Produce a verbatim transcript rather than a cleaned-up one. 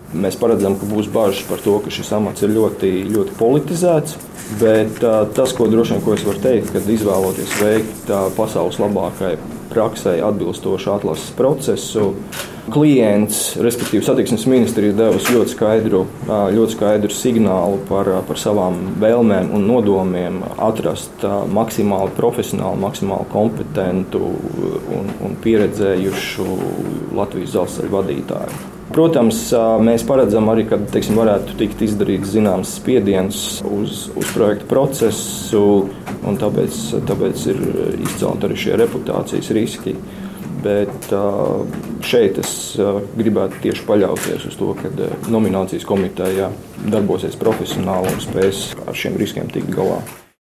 Mēs paredzam, ka būs bažas par to, ka šis amats ir ļoti, ļoti politizēts. Bet tas, ko droši vien ko es varu teikt, kad izvēloties veikt pasaules labākai praksei atbilstošu atlases procesu, klients, respektīvi satiksmes ministrija, devusi ļoti skaidru, ļoti skaidru signālu par, par savām vēlmēm un nodomiem atrast maksimāli profesionālu, maksimāli kompetentu un, un pieredzējušu Latvijas dzelzceļa vadītāju. Protams, mēs paredzam arī, ka teiksim, varētu tikt izdarīts zināms spiediens uz, uz projektu procesu, un tāpēc, tāpēc ir izcelt arī šie reputācijas riski. Bet šeit es gribētu tieši paļauties uz to, ka nominācijas komiteja darbosies profesionāli un spēs ar šiem riskiem tikt galā.